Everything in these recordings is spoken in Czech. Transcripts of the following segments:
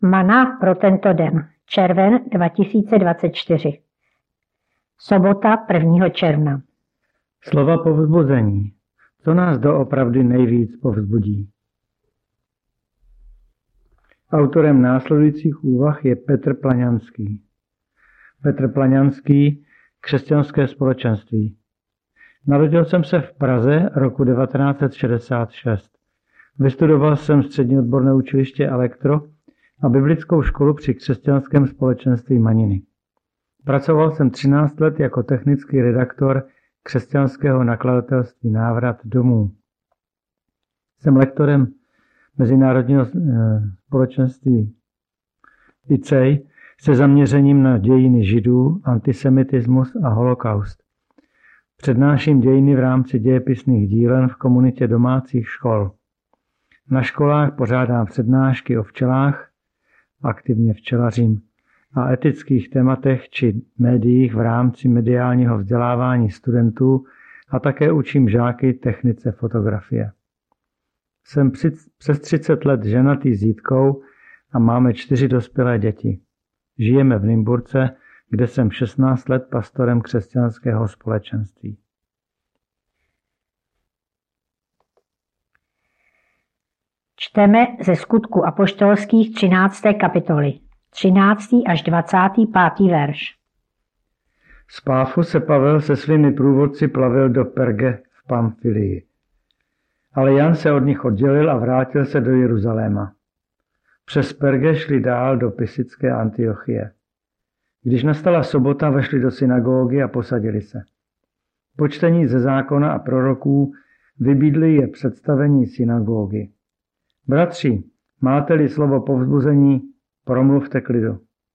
Mana pro tento den. Červen 2024. Sobota 1. června. Slova povzbuzení. Co nás doopravdy nejvíc povzbudí? Autorem následujících úvah je Petr Plaňanský. Petr Plaňanský, Křesťanské společenství. Narodil jsem se v Praze roku 1966. Vystudoval jsem střední odborné učiliště Elektro a biblickou školu při Křesťanském společenství Maniny. Pracoval jsem 13 let jako technický redaktor křesťanského nakladatelství Návrat domů. Jsem lektorem Mezinárodního společenství ICEI se zaměřením na dějiny Židů, antisemitismus a holokaust. Přednáším dějiny v rámci dějepisných dílen v komunitě domácích škol. Na školách pořádám přednášky o včelách, aktivně včelařím, a etických tématech či médiích v rámci mediálního vzdělávání studentů a také učím žáky technice fotografie. Jsem přes 30 let ženatý s Jitkou a máme 4 dospělé děti. Žijeme v Nymburce, kde jsem 16 let pastorem křesťanského společenství. Čteme ze Skutků apoštolských 13. kapitoly, 13. až 25. verš. Z Páfu se Pavel se svými průvodci plavil do Perge v Pamfylii. Ale Jan se od nich oddělil a vrátil se do Jeruzaléma. Přes Perge šli dál do Pisické Antiochie. Když nastala sobota, vešli do synagogy a posadili se. Po čtení ze zákona a proroků vybídli je představení synagogy. Bratři, máte-li slovo povzbuzení, promluvte k lidu.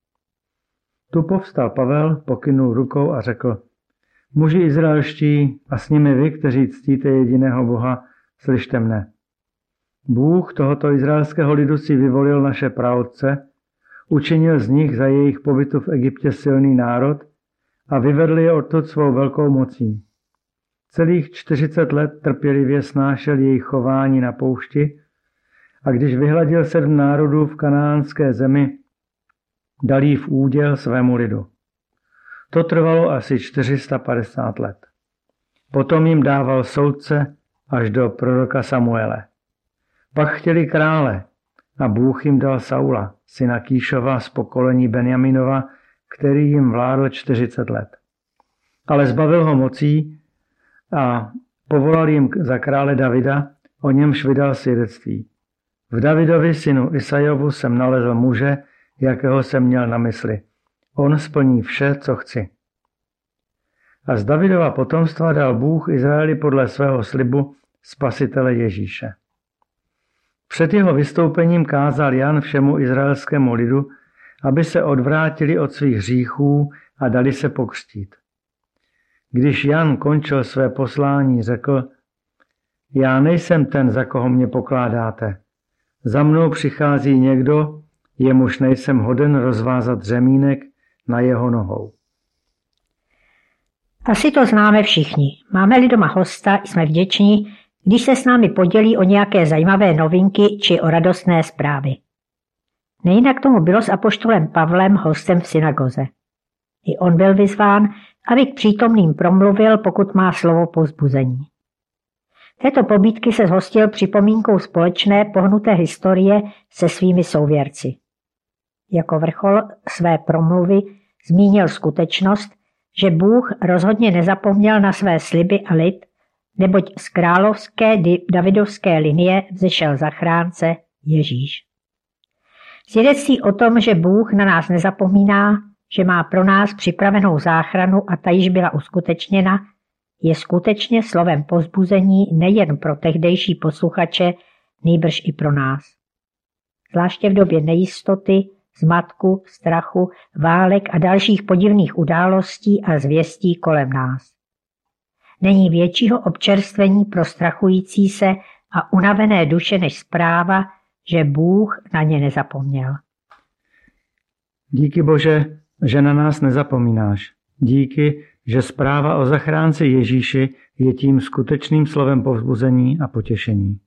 Tu povstal Pavel, pokynul rukou a řekl: Muži izraelští a s nimi vy, kteří ctíte jediného Boha, slyšte mne. Bůh tohoto izraelského lidu si vyvolil naše praotce, učinil z nich za jejich pobytu v Egyptě silný národ a vyvedl je odtud svou velkou mocí. Celých 40 let trpělivě snášel jejich chování na poušti a když vyhladil 7 národů v kanánské zemi, dal jí v úděl svému lidu. To trvalo asi 450 let. Potom jim dával soudce až do proroka Samuele. Pak chtěli krále a Bůh jim dal Saula, syna Kýšova z pokolení Benjaminova, který jim vládl 40 let. Ale zbavil ho mocí a povolal jim za krále Davida, o němž vydal svědectví. V Davidovi synu Isajovu jsem nalezl muže, jakého jsem měl na mysli. On splní vše, co chci. A z Davidova potomstva dal Bůh Izraeli podle svého slibu spasitele Ježíše. Před jeho vystoupením kázal Jan všemu izraelskému lidu, aby se odvrátili od svých hříchů a dali se pokřtít. Když Jan končil své poslání, řekl: Já nejsem ten, za koho mě pokládáte. Za mnou přichází někdo, jemuž nejsem hoden rozvázat řemínek na jeho nohou. Asi to známe všichni. Máme-li doma hosta, jsme vděční, když se s námi podělí o nějaké zajímavé novinky či o radostné zprávy. Nejinak tomu bylo s apoštolem Pavlem hostem v synagoze. I on byl vyzván, aby k přítomným promluvil, pokud má slovo povzbuzení. Této pobídky se zhostil připomínkou společné pohnuté historie se svými souvěrci. Jako vrchol své promluvy zmínil skutečnost, že Bůh rozhodně nezapomněl na své sliby a lid, neboť z královské davidovské linie vzešel zachránce Ježíš. Svědectví o tom, že Bůh na nás nezapomíná, že má pro nás připravenou záchranu a ta již byla uskutečněna, je skutečně slovem povzbuzení nejen pro tehdejší posluchače, nýbrž i pro nás. Zvláště v době nejistoty, zmatku, strachu, válek a dalších podivných událostí a zvěstí kolem nás. Není většího občerstvení pro strachující se a unavené duše než zpráva, že Bůh na ně nezapomněl. Díky Bože, že na nás nezapomínáš. Díky, že zpráva o zachránci Ježíši je tím skutečným slovem povzbuzení a potěšení.